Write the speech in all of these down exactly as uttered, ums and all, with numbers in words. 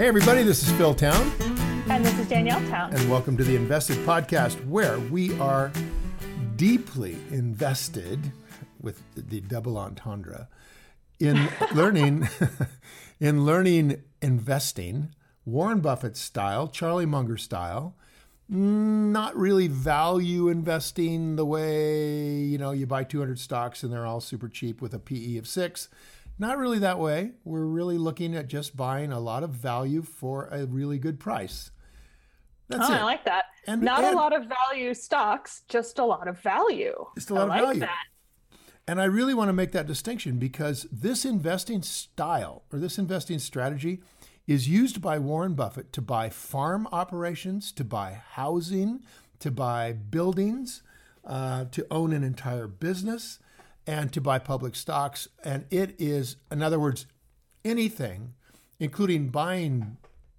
Hey everybody, this is Phil Town. And this is Danielle Town. And welcome to the Invested Podcast, where we are deeply invested, with the double entendre, in learning, in learning investing, Warren Buffett style, Charlie Munger style, not really value investing the way, you know, you buy two hundred stocks and they're all super cheap with a P E of six. Not really that way. We're really looking at just buying a lot of value for a really good price. That's oh, it. I like that. And, Not and, a lot of value stocks, just a lot of value. Just a lot I of like value. That. And I really want to make that distinction because this investing style or this investing strategy is used by Warren Buffett to buy farm operations, to buy housing, to buy buildings, uh, to own an entire business, and to buy public stocks. And it is, in other words, anything, including buying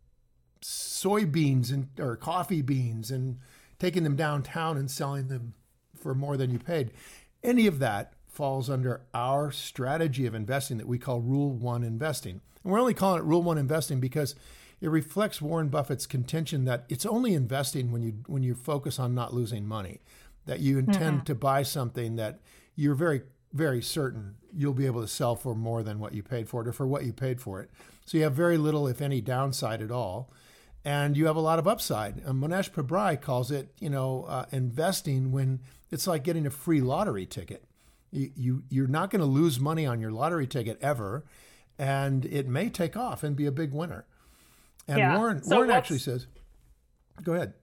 soybeans and or coffee beans and taking them downtown and selling them for more than you paid. Any of that falls under our strategy of investing that we call Rule One Investing. And we're only calling it Rule One Investing because it reflects Warren Buffett's contention that it's only investing when you when you focus on not losing money, that you intend mm-hmm. to buy something that you're very, very certain you'll be able to sell for more than what you paid for it or for what you paid for it. So you have very little, if any, downside at all. And you have a lot of upside. And Mohnish Pabrai calls it, you know, uh, investing when it's like getting a free lottery ticket. You, you, you're not going to lose money on your lottery ticket ever, and it may take off and be a big winner. And yeah. Warren, so Warren actually says, go ahead.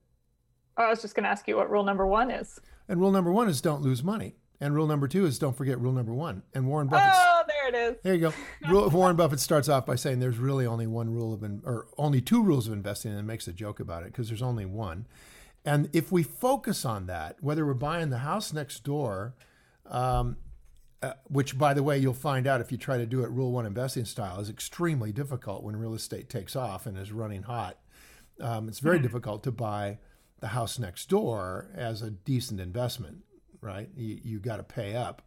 I was just going to ask you what rule number one is. And rule number one is don't lose money. And rule number two is don't forget rule number one. And Warren Buffett. Oh, there it is. There you go. Rule, Warren Buffett starts off by saying there's really only one rule of, in, or only two rules of investing, and makes a joke about it because there's only one. And if we focus on that, whether we're buying the house next door, um, uh, which, by the way, you'll find out if you try to do it Rule One Investing style, is extremely difficult when real estate takes off and is running hot. Um, it's very mm-hmm. difficult to buy the house next door as a decent investment, right? You, you got to pay up.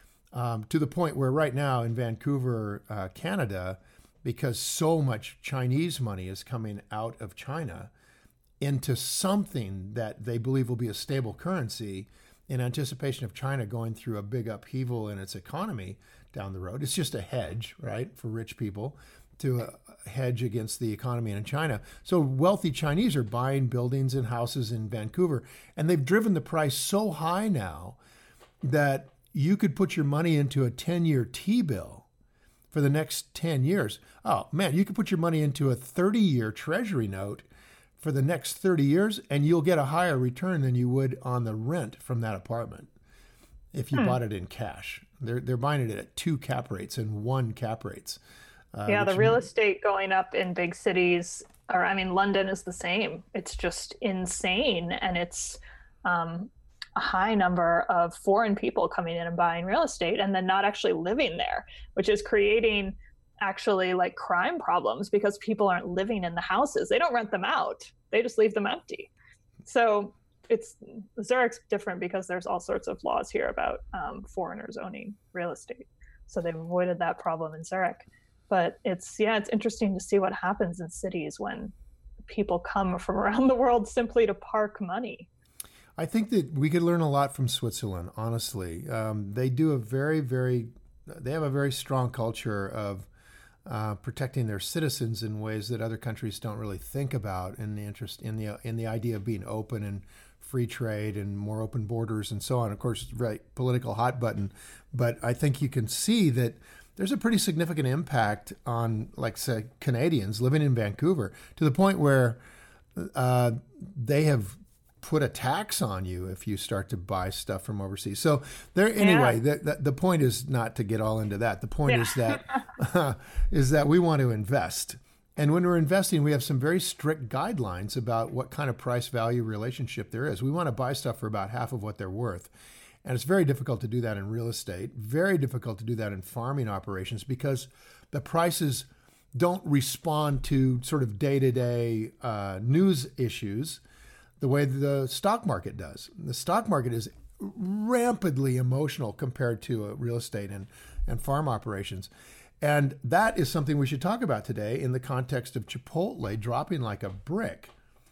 Um, to the point where right now in Vancouver, uh, Canada, because so much Chinese money is coming out of China into something that they believe will be a stable currency in anticipation of China going through a big upheaval in its economy down the road. It's just a hedge, right, for rich people to uh, hedge against the economy in China. So wealthy Chinese are buying buildings and houses in Vancouver, and they've driven the price so high now that you could put your money into a ten-year T-bill for the next ten years. Oh, man, you could put your money into a thirty-year Treasury note for the next thirty years, and you'll get a higher return than you would on the rent from that apartment if you hmm. bought it in cash. They're they're buying it at two cap rates and one cap rates. Uh, yeah, the real estate going up in big cities, or I mean, London is the same. It's just insane, and it's um, a high number of foreign people coming in and buying real estate and then not actually living there, which is creating actually like crime problems because people aren't living in the houses. They don't rent them out. They just leave them empty. So it's Zurich's different because there's all sorts of laws here about um, foreigners owning real estate. So they've avoided that problem in Zurich. But it's, yeah, it's interesting to see what happens in cities when people come from around the world simply to park money. I think that we could learn a lot from Switzerland, honestly. Um, they do a very, very, they have a very strong culture of uh, protecting their citizens in ways that other countries don't really think about, in the interest in the in the idea of being open and free trade and more open borders and so on. Of course, it's a very political hot button, but I think you can see that there's a pretty significant impact on, like, say, Canadians living in Vancouver, to the point where uh, they have put a tax on you if you start to buy stuff from overseas. So there, anyway, yeah. the, the, the point is not to get all into that. The point yeah. is that uh, is that we want to invest. And when we're investing, we have some very strict guidelines about what kind of price value relationship there is. We want to buy stuff for about half of what they're worth. And it's very difficult to do that in real estate, very difficult to do that in farming operations because the prices don't respond to sort of day-to-day uh, news issues the way the stock market does. The stock market is rampantly emotional compared to uh, real estate and, and farm operations. And that is something we should talk about today in the context of Chipotle dropping like a brick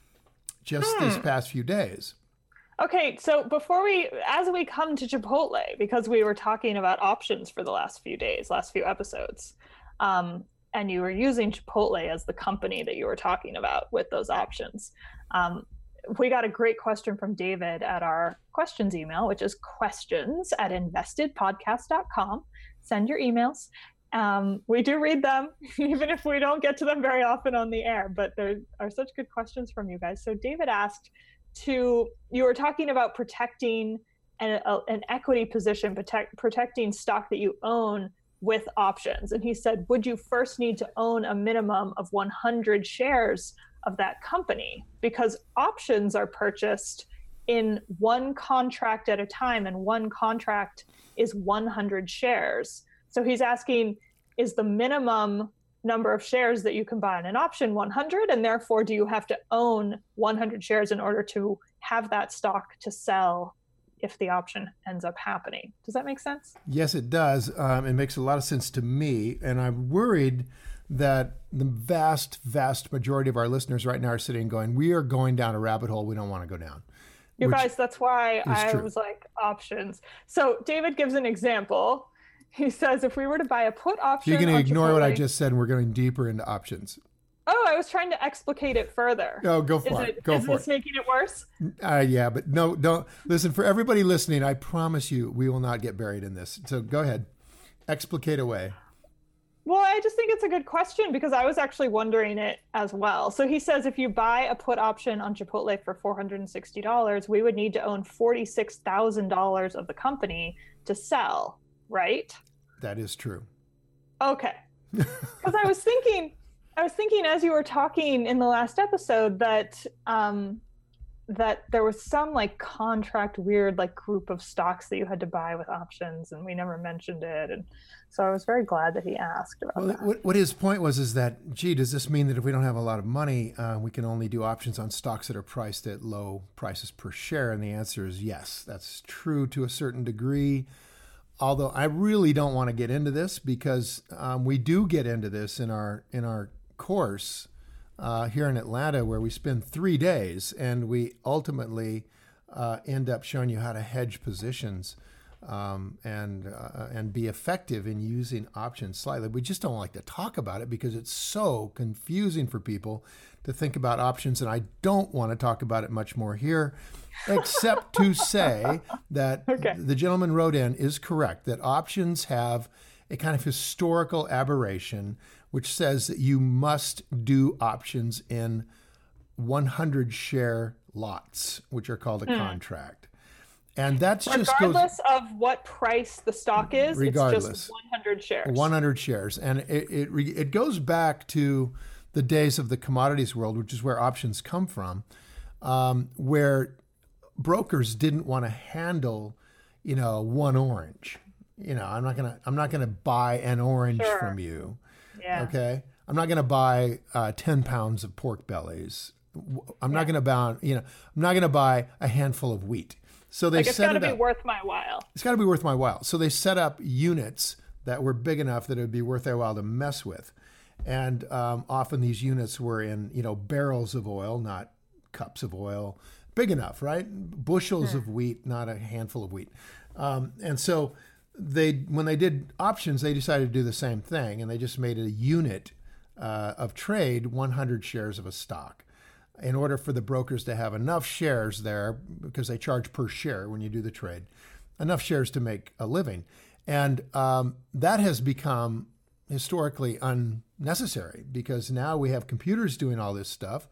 just hmm. this past few days. Okay, so before we, as we come to Chipotle, because we were talking about options for the last few days, last few episodes, um, and you were using Chipotle as the company that you were talking about with those options. Um, we got a great question from David at our questions email, which is questions at invested podcast dot com. Send your emails. Um, we do read them, even if we don't get to them very often on the air, but there are such good questions from you guys. So David asked to, you were talking about protecting an, a, an equity position, protect, protecting stock that you own with options. And he said, would you first need to own a minimum of one hundred shares of that company? Because options are purchased in one contract at a time, and one contract is one hundred shares. So he's asking, is the minimum number of shares that you can buy on an option one hundred, and therefore do you have to own one hundred shares in order to have that stock to sell if the option ends up happening? Does that make sense? Yes, it does. Um, it makes a lot of sense to me, and I'm worried that the vast, vast majority of our listeners right now are sitting going, we are going down a rabbit hole we don't want to go down. You guys, that's why I true. was like, options. So David gives an example. He says, if we were to buy a put option, you're going to ignore Chipotle, what I just said, and we're going deeper into options. Oh, I was trying to explicate it further. Oh, go for is it. it. Go is for this it. making it worse? Uh, yeah, but no, don't listen. For everybody listening, I promise you, we will not get buried in this. So go ahead, explicate away. Well, I just think it's a good question because I was actually wondering it as well. So he says, if you buy a put option on Chipotle for four hundred sixty dollars, we would need to own forty-six thousand dollars of the company to sell, right? That is true. Okay. Because I was thinking, I was thinking as you were talking in the last episode that um, that there was some like contract weird like group of stocks that you had to buy with options, and we never mentioned it. And so I was very glad that he asked about well, that. What, what his point was is that, gee, does this mean that if we don't have a lot of money, uh, we can only do options on stocks that are priced at low prices per share? And the answer is yes, that's true to a certain degree. Although I really don't want to get into this because um, we do get into this in our in our course uh, here in Atlanta, where we spend three days and we ultimately uh, end up showing you how to hedge positions um, and uh, and be effective in using options slightly. We just don't like to talk about it because it's so confusing for people to think about options, and I don't want to talk about it much more here, except to say that okay. the gentleman wrote in is correct, that options have a kind of historical aberration, which says that you must do options in one hundred share lots, which are called a hmm. contract. And that's regardless just regardless of what price the stock is, regardless, it's just one hundred shares. one hundred shares. And it, it, it goes back to the days of the commodities world, which is where options come from, um, where brokers didn't want to handle, you know, one orange. You know, I'm not gonna, I'm not gonna buy an orange sure. from you. Yeah. Okay. I'm not gonna buy uh, ten pounds of pork bellies. I'm yeah. not gonna buy, you know, I'm not gonna buy a handful of wheat. So they like it's set got to it be up. worth my while. It's got to be worth my while. So they set up units that were big enough that it would be worth their while to mess with. And um, often these units were in, you know, barrels of oil, not cups of oil, big enough, right? Bushels hmm. of wheat, not a handful of wheat. Um, and so they, when they did options, they decided to do the same thing, and they just made a unit uh, of trade, one hundred shares of a stock, in order for the brokers to have enough shares there, because they charge per share when you do the trade, enough shares to make a living. And um, that has become historically unnecessary because now we have computers doing all this stuff.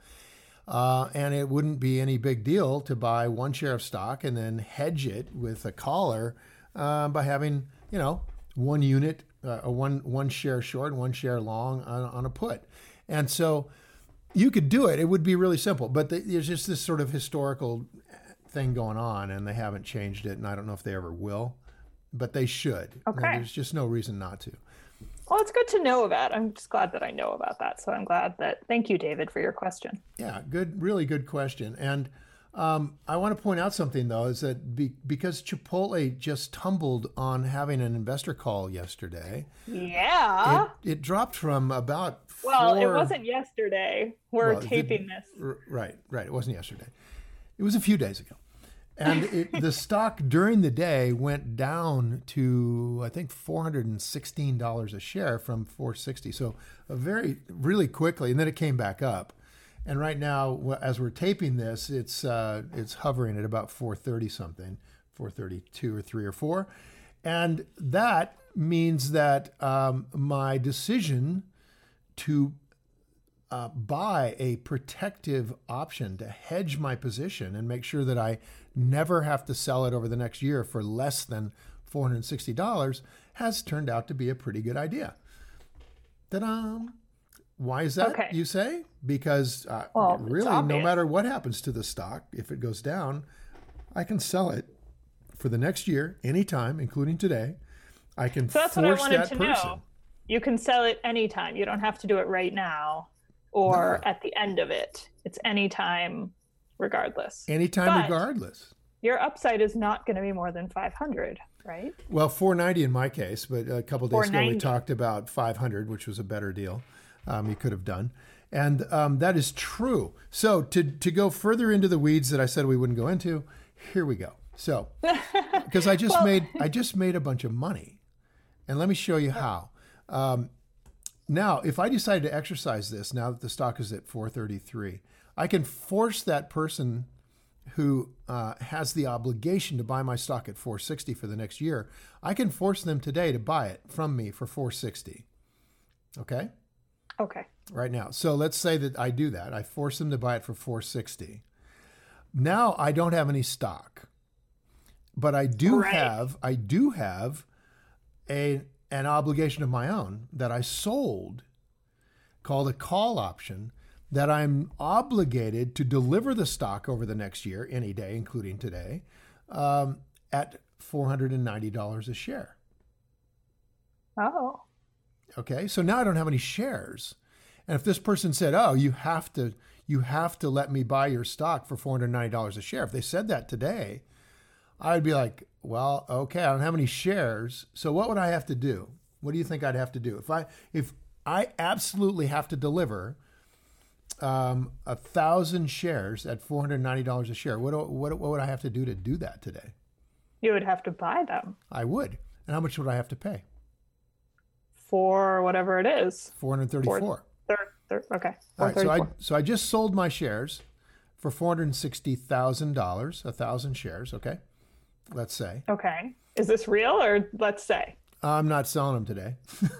Uh, and it wouldn't be any big deal to buy one share of stock and then hedge it with a collar uh, by having, you know, one unit, uh, a one one share short, one share long on, on a put. And so you could do it. It would be really simple. But the, there's just this sort of historical thing going on, and they haven't changed it, and I don't know if they ever will. But they should. Okay. And there's just no reason not to. Well, it's good to know about. I'm just glad that I know about that. So I'm glad that, thank you, David, for your question. Yeah, good, really good question. And Um, I want to point out something, though, is that be, because Chipotle just tumbled on having an investor call yesterday. Yeah. It, it dropped from about four... Well, it wasn't yesterday. We're well, taping it, this. Right, right. It wasn't yesterday. It was a few days ago. And it, the stock during the day went down to, I think, four hundred sixteen dollars a share from four sixty. So a very, really quickly, and then it came back up. And right now, as we're taping this, it's uh, it's hovering at about four thirty something, four thirty-two or three or four. And that means that um, my decision to uh, buy a protective option to hedge my position and make sure that I never have to sell it over the next year for less than four hundred sixty dollars has turned out to be a pretty good idea. Ta-da! Why is that, okay. you say? Because uh, well, really, no matter what happens to the stock, if it goes down, I can sell it for the next year, anytime, including today. I can so that's force what I wanted that to person. know. You can sell it anytime. You don't have to do it right now or no. at the end of it. It's anytime, regardless. Anytime, but regardless. Your upside is not going to be more than five hundred, right? Well, four ninety in my case, but a couple of days ago we talked about five hundred, which was a better deal. Um, you could have done. And um, that is true. So to, to go further into the weeds that I said we wouldn't go into, here we go. So, because I just well, made I just made a bunch of money. And let me show you how. Um, now, if I decided to exercise this, now that the stock is at four thirty-three, I can force that person who uh, has the obligation to buy my stock at four sixty for the next year, I can force them today to buy it from me for four sixty. Okay? Okay. Right now. So let's say that I do that. I force them to buy it for four sixty. Now I don't have any stock, but I do right. have I do have a an obligation of my own that I sold called a call option that I'm obligated to deliver the stock over the next year, any day, including today, um, at four hundred ninety dollars a share. Oh. Okay, so now I don't have any shares. And if this person said, oh, you have to you have to let me buy your stock for four hundred ninety dollars a share, if they said that today, I'd be like, well, okay, I don't have any shares. So what would I have to do? What do you think I'd have to do? If I if I absolutely have to deliver um, a thousand shares at four hundred ninety dollars a share, what, what, what would I have to do to do that today? You would have to buy them. I would. And how much would I have to pay? For whatever it is. four hundred thirty-four. Four, thir, thir, okay. All right, so I so I just sold my shares for four hundred sixty thousand dollars, a thousand shares, okay? Let's say. Okay. Is this real or let's say? I'm not selling them today.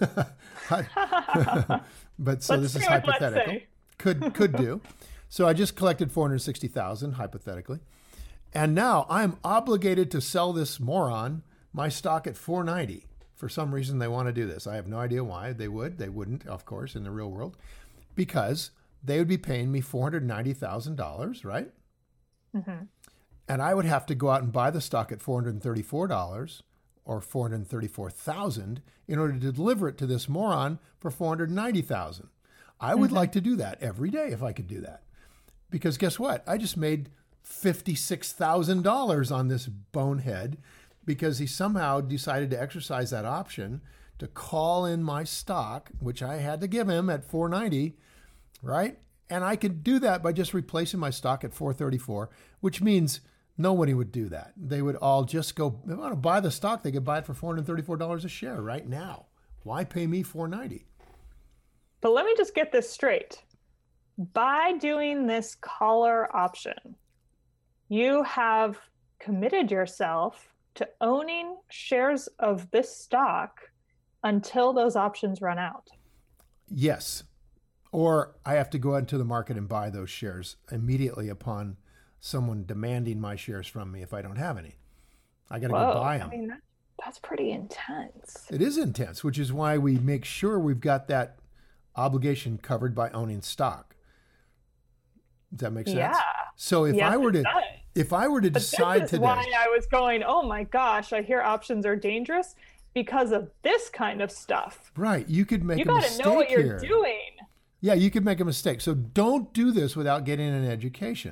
But so let's this is hypothetical. Could could do. So I just collected four hundred sixty thousand hypothetically. And now I'm obligated to sell this moron my stock at four ninety. For some reason, they want to do this. I have no idea why they would. They wouldn't, of course, in the real world, because they would be paying me four hundred ninety thousand dollars, right? Mm-hmm. And I would have to go out and buy the stock at four hundred thirty-four dollars or four hundred thirty-four thousand dollars in order to deliver it to this moron for four hundred ninety thousand dollars. I would mm-hmm. like to do that every day if I could do that. Because guess what? I just made fifty-six thousand dollars on this bonehead because he somehow decided to exercise that option to call in my stock, which I had to give him at four ninety, right? And I could do that by just replacing my stock at four thirty-four, which means nobody would do that. They would all just go, if they want to buy the stock, they could buy it for four hundred thirty-four dollars a share right now. Why pay me four ninety? But let me just get this straight. By doing this caller option, you have committed yourself to owning shares of this stock until those options run out. Yes. Or I have to go out into the market and buy those shares immediately upon someone demanding my shares from me if I don't have any. I got to go buy them. I mean, that, that's pretty intense. It is intense, which is why we make sure we've got that obligation covered by owning stock. Does that make sense? Yeah. So if yes, I were to does. if I were to but decide this is today, why I was going, oh my gosh, I hear options are dangerous because of this kind of stuff. Right. You could make you a gotta mistake know what here. you're doing. Yeah, you could make a mistake. So don't do this without getting an education.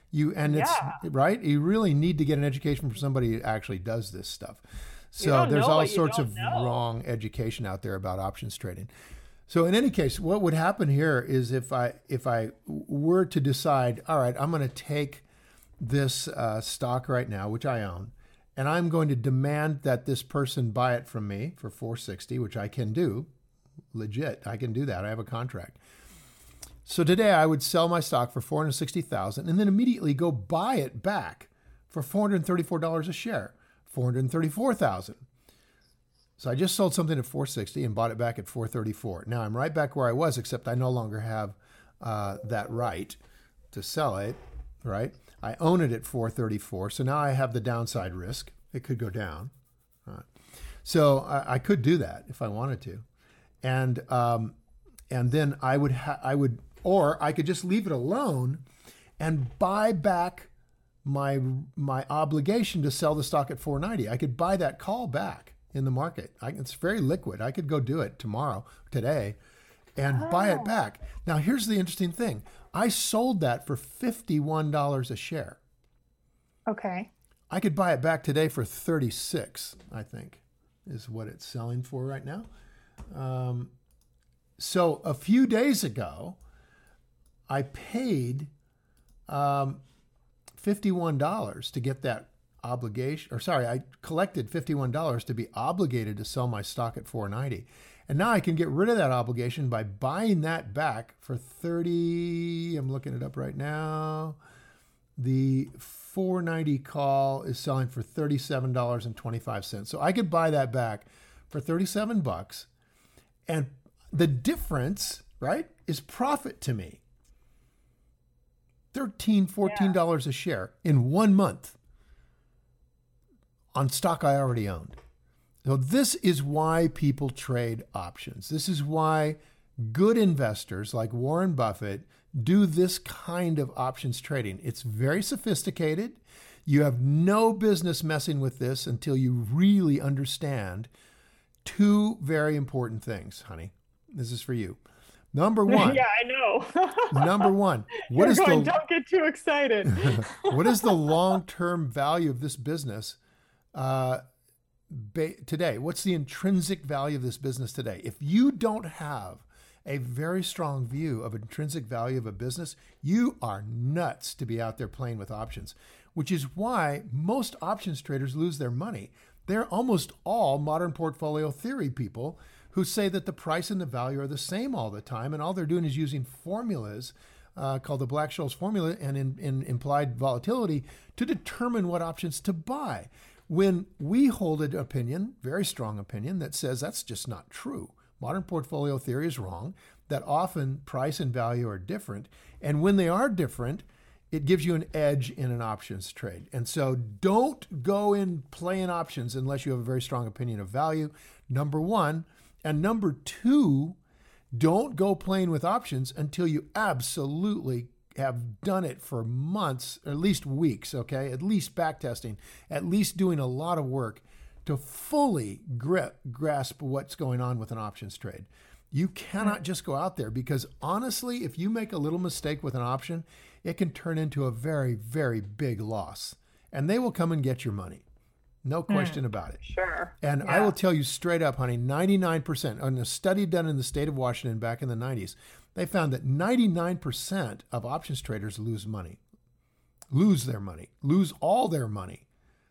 You and it's Yeah. right. You really need to get an education from somebody who actually does this stuff. So don't there's know all what you sorts don't of know. wrong education out there about options trading. So in any case, what would happen here is if I if I were to decide, all right, I'm going to take this uh, stock right now, which I own, and I'm going to demand that this person buy it from me for four sixty, which I can do, legit. I can do that. I have a contract. So today I would sell my stock for four hundred sixty thousand dollars and then immediately go buy it back for four hundred thirty-four dollars a share, four hundred thirty-four thousand dollars. So I just sold something at four sixty and bought it back at four thirty-four. Now I'm right back where I was, except I no longer have uh, that right to sell it, right? I own it at four thirty-four, so now I have the downside risk. It could go down. Right. So I, I could do that if I wanted to, and um, and then I would ha- I would, or I could just leave it alone and buy back my my obligation to sell the stock at four ninety. I could buy that call back in the market. I, it's very liquid. I could go do it tomorrow, today, and oh. buy it back. Now, here's the interesting thing. I sold that for fifty-one dollars a share. Okay. I could buy it back today for thirty-six, I think, is what it's selling for right now. Um, so a few days ago, I paid um, fifty-one dollars to get that obligation, or sorry, I collected fifty-one dollars to be obligated to sell my stock at four ninety. And now I can get rid of that obligation by buying that back for thirty. I'm looking it up right now. The four ninety call is selling for thirty-seven dollars and twenty-five cents. So I could buy that back for thirty-seven bucks. And the difference, right, is profit to me. thirteen dollars, fourteen dollars yeah. a share in one month on stock I already owned. So this is why people trade options. This is why good investors like Warren Buffett do this kind of options trading. It's very sophisticated. You have no business messing with this until you really understand two very important things, honey. This is for you. Number one. Yeah, I know. Number one. What You're is going, the, don't get too excited. What is the long-term value of this business uh, ba- today? What's the intrinsic value of this business today? If you don't have a very strong view of intrinsic value of a business, you are nuts to be out there playing with options, which is why most options traders lose their money. They're almost all modern portfolio theory people who say that the price and the value are the same all the time, and all they're doing is using formulas uh, called the Black-Scholes formula and in, in implied volatility to determine what options to buy. When we hold an opinion, very strong opinion, that says that's just not true. Modern portfolio theory is wrong, that often price and value are different. And when they are different, it gives you an edge in an options trade. And so don't go in playing options unless you have a very strong opinion of value, number one. And number two, don't go playing with options until you absolutely have done it for months, or at least weeks, okay? At least back testing, at least doing a lot of work to fully grip, grasp what's going on with an options trade. You cannot just go out there, because honestly, if you make a little mistake with an option, it can turn into a very, very big loss. And they will come and get your money. No question mm, about it. Sure. And yeah. I will tell you straight up, honey, ninety-nine percent, on a study done in the state of Washington back in the nineties, they found that ninety-nine percent of options traders lose money, lose their money, lose all their money.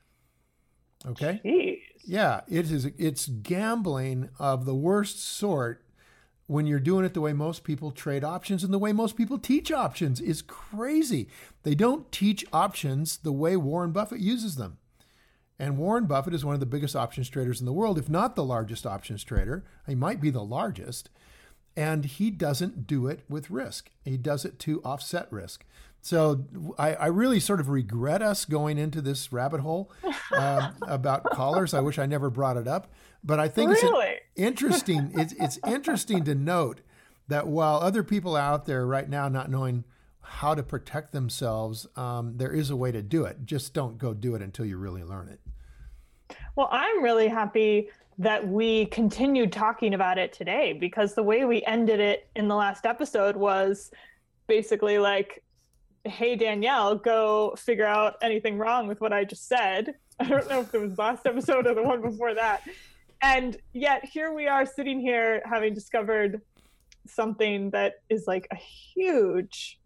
Okay? Jeez. Yeah, it is. It's gambling of the worst sort when you're doing it the way most people trade options, and the way most people teach options is crazy. They don't teach options the way Warren Buffett uses them. And Warren Buffett is one of the biggest options traders in the world, if not the largest options trader. He might be the largest. And he doesn't do it with risk. He does it to offset risk. So I, I really sort of regret us going into this rabbit hole um, about callers. I wish I never brought it up. But I think really? it's interesting. It's, it's interesting to note that while other people are out there right now not knowing how to protect themselves, um, there is a way to do it. Just don't go do it until you really learn it. Well, I'm really happy that we continued talking about it today, because the way we ended it in the last episode was basically like, hey, Danielle, go figure out anything wrong with what I just said. I don't know if it was last episode or the one before that. And yet here we are sitting here having discovered something that is like a huge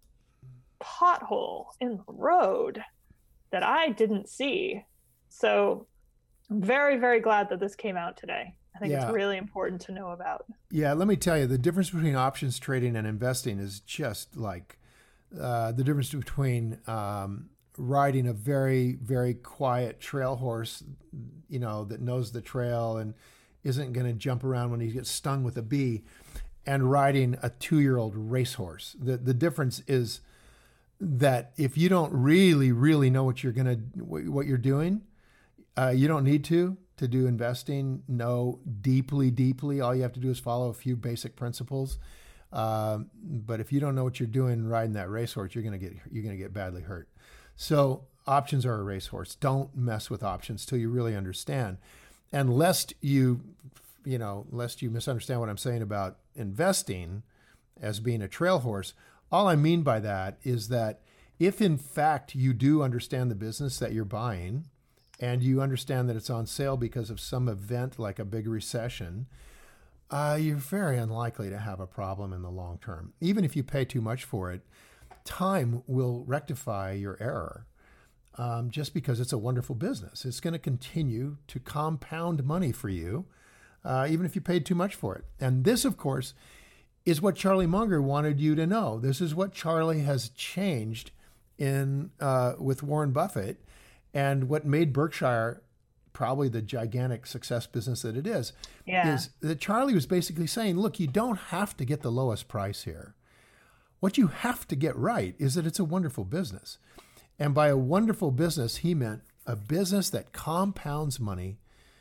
pothole in the road that I didn't see. So I'm very, very glad that this came out today. I think yeah. it's really important to know about. Yeah, let me tell you, the difference between options trading and investing is just like uh, the difference between um, riding a very, very quiet trail horse, you know, that knows the trail and isn't going to jump around when he gets stung with a bee, and riding a two-year-old racehorse. The the difference is that if you don't really, really know what you're going to, what you're doing, uh, you don't need to. To do investing, know deeply, deeply. All you have to do is follow a few basic principles. Um, but if you don't know what you're doing riding that racehorse, you're gonna get you're gonna get badly hurt. So options are a racehorse. Don't mess with options till you really understand. And lest you, you know, lest you misunderstand what I'm saying about investing as being a trail horse, all I mean by that is that if in fact you do understand the business that you're buying, and you understand that it's on sale because of some event like a big recession, uh, you're very unlikely to have a problem in the long term. Even if you pay too much for it, time will rectify your error um, just because it's a wonderful business. It's going to continue to compound money for you, uh, even if you paid too much for it. And this, of course, is what Charlie Munger wanted you to know. This is what Charlie has changed in uh, with Warren Buffett. And what made Berkshire probably the gigantic success business that it is, yeah. is that Charlie was basically saying, look, you don't have to get the lowest price here. What you have to get right is that it's a wonderful business. And by a wonderful business, he meant a business that compounds money,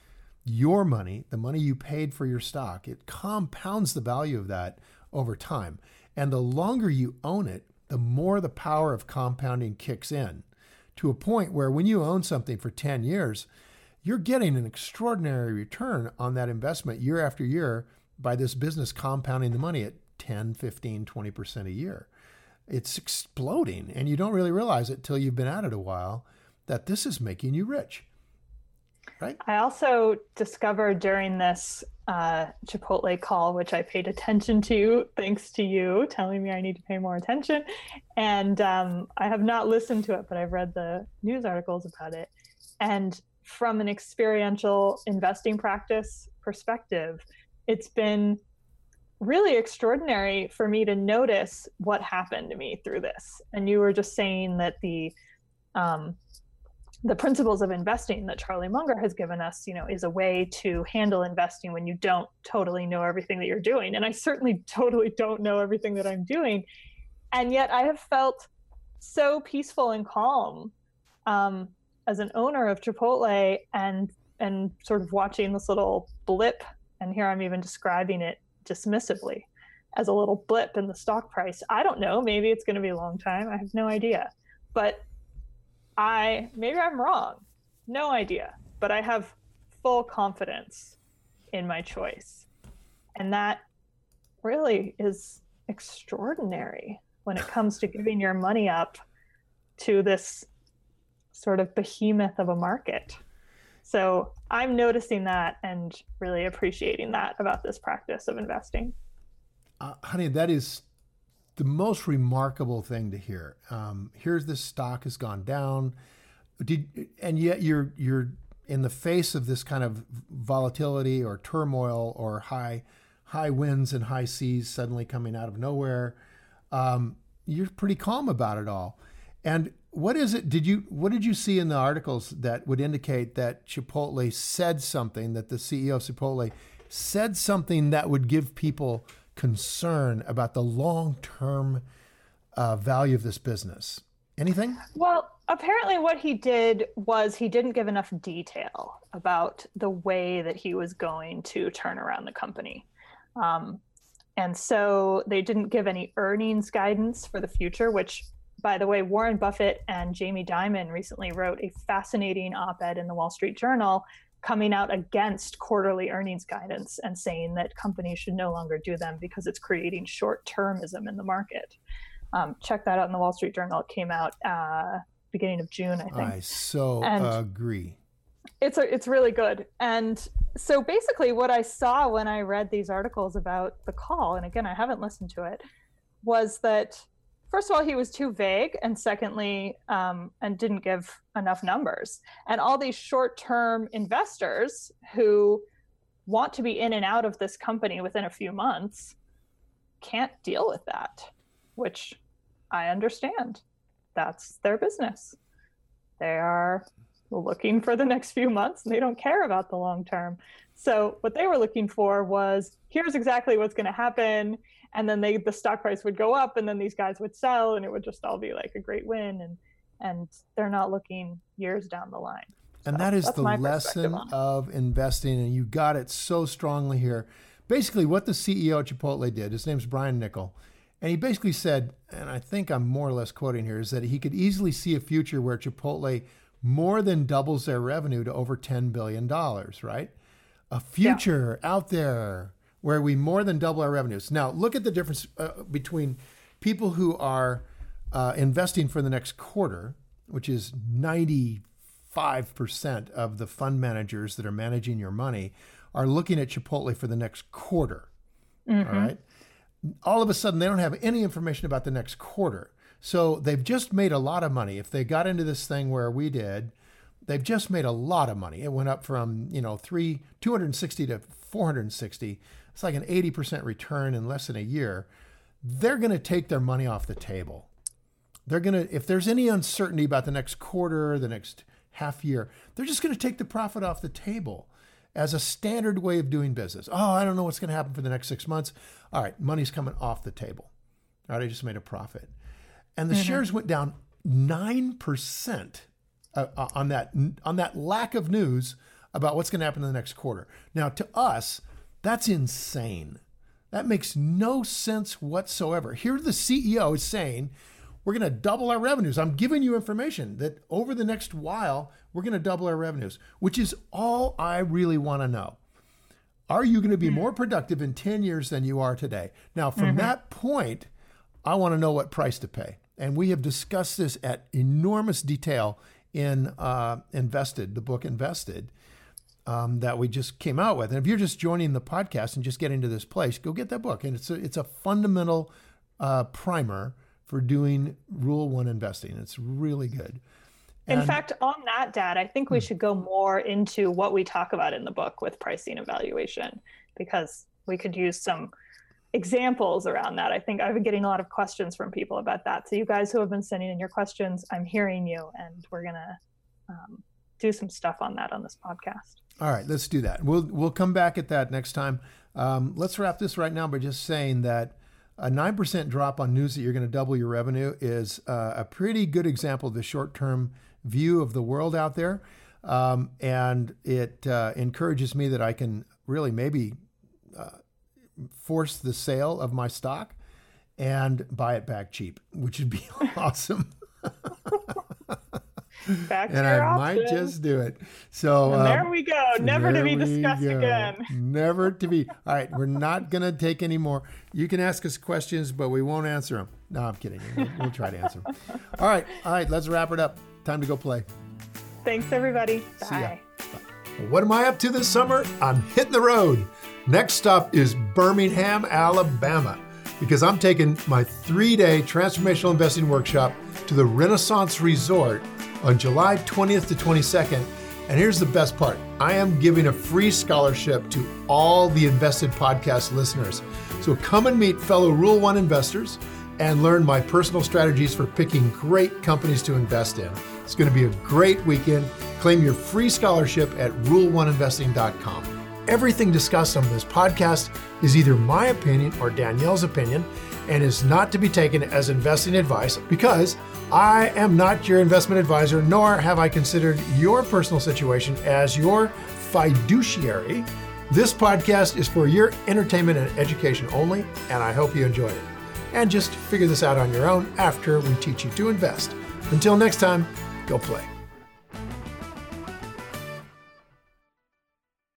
your money, the money you paid for your stock. It compounds the value of that over time. And the longer you own it, the more the power of compounding kicks in, to a point where when you own something for ten years, you're getting an extraordinary return on that investment year after year by this business compounding the money at ten, fifteen, twenty percent a year. It's exploding, and you don't really realize it till you've been at it a while that this is making you rich, right? I also discovered during this uh, Chipotle call, which I paid attention to, thanks to you telling me I need to pay more attention. And um, I have not listened to it, but I've read the news articles about it. And from an experiential investing practice perspective, it's been really extraordinary for me to notice what happened to me through this. And you were just saying that the um, the principles of investing that Charlie Munger has given us, you know, is a way to handle investing when you don't totally know everything that you're doing. And I certainly totally don't know everything that I'm doing. And yet I have felt so peaceful and calm um, as an owner of Chipotle, and and sort of watching this little blip. And here I'm even describing it dismissively as a little blip in the stock price. I don't know, maybe it's going to be a long time. I have no idea. But I, maybe I'm wrong, no idea, but I have full confidence in my choice. And that really is extraordinary when it comes to giving your money up to this sort of behemoth of a market. So I'm noticing that and really appreciating that about this practice of investing. Uh, honey, that is the most remarkable thing to hear. Um, here's this stock has gone down, Did, and yet you're you're in the face of this kind of volatility or turmoil or high high winds and high seas suddenly coming out of nowhere. Um, you're pretty calm about it all. And what is it? Did you what did you see in the articles that would indicate that Chipotle said something, that the C E O of Chipotle said something that would give people concern about the long-term uh, value of this business? Anything? Well, apparently what he did was he didn't give enough detail about the way that he was going to turn around the company. Um, and so they didn't give any earnings guidance for the future, which, by the way, Warren Buffett and Jamie Dimon recently wrote a fascinating op-ed in the Wall Street Journal coming out against quarterly earnings guidance and saying that companies should no longer do them because it's creating short-termism in the market. Um, check that out in the Wall Street Journal. It came out uh, beginning of June, I think. I so and agree. It's a, it's really good. And so basically what I saw when I read these articles about the call, and again, I haven't listened to it, was that first of all, he was too vague, and secondly, um, and didn't give enough numbers. And all these short-term investors who want to be in and out of this company within a few months can't deal with that, which I understand. That's their business. They are looking for the next few months, and they don't care about the long term. So what they were looking for was, here's exactly what's going to happen. And then they, the stock price would go up, and then these guys would sell, and it would just all be like a great win. And and they're not looking years down the line. And so that is the lesson of investing, and you got it so strongly here. Basically, what the C E O at Chipotle did, his name's Brian Niccol, and he basically said, and I think I'm more or less quoting here, is that he could easily see a future where Chipotle more than doubles their revenue to over ten billion dollars, right? A future yeah. out there where we more than double our revenues. Now, look at the difference uh, between people who are uh, investing for the next quarter, which is ninety-five percent of the fund managers that are managing your money are looking at Chipotle for the next quarter, mm-hmm. all right? All of a sudden, they don't have any information about the next quarter. So they've just made a lot of money. If they got into this thing where we did, they've just made a lot of money. It went up from, you know, three, two hundred sixty to four hundred sixty. It's like an eighty percent return in less than a year. They're going to take their money off the table. They're going to, if there's any uncertainty about the next quarter, the next half year, they're just going to take the profit off the table as a standard way of doing business. Oh, I don't know what's going to happen for the next six months. All right, money's coming off the table. All right, I just made a profit. And the mm-hmm. shares went down nine percent uh, on that, on that lack of news about what's going to happen in the next quarter. Now, to us, that's insane. That makes no sense whatsoever. Here the C E O is saying, we're going to double our revenues. I'm giving you information that over the next while, we're going to double our revenues, which is all I really want to know. Are you going to be more productive in ten years than you are today? Now, from mm-hmm. that point, I want to know what price to pay. And we have discussed this at enormous detail in uh, Invested, the book Invested, um, that we just came out with. And if you're just joining the podcast and just getting to this place, go get that book. And it's a, it's a fundamental uh, primer for doing Rule One investing. It's really good. And in fact, on that, Dad, I think we should go more into what we talk about in the book with pricing evaluation, because we could use some examples around that. I think I've been getting a lot of questions from people about that. So you guys who have been sending in your questions, I'm hearing you, and we're going to um, do some stuff on that on this podcast. All right, let's do that. We'll we'll come back at that next time. Um, let's wrap this right now by just saying that a nine percent drop on news that you're going to double your revenue is uh, a pretty good example of the short-term view of the world out there. Um, and it uh, encourages me that I can really maybe uh, force the sale of my stock and buy it back cheap, which would be awesome. Back to and your I option. might just do it. So and there um, we go. Never to be discussed go. again. Never to be. All right, we're not going to take any more. You can ask us questions, but we won't answer them. No, I'm kidding. We'll, we'll try to answer them. All right, all right. Let's wrap it up. Time to go play. Thanks, everybody. Bye. See ya. Bye. What am I up to this summer? I'm hitting the road. Next stop is Birmingham, Alabama, because I'm taking my three-day transformational investing workshop to the Renaissance Resort on July twentieth to twenty-second. And here's the best part. I am giving a free scholarship to all the Invested podcast listeners. So come and meet fellow Rule One investors and learn my personal strategies for picking great companies to invest in. It's going to be a great weekend. Claim your free scholarship at rule one investing dot com. Everything discussed on this podcast is either my opinion or Danielle's opinion and is not to be taken as investing advice, because I am not your investment advisor, nor have I considered your personal situation as your fiduciary. This podcast is for your entertainment and education only, and I hope you enjoy it. And just figure this out on your own after we teach you to invest. Until next time, go play.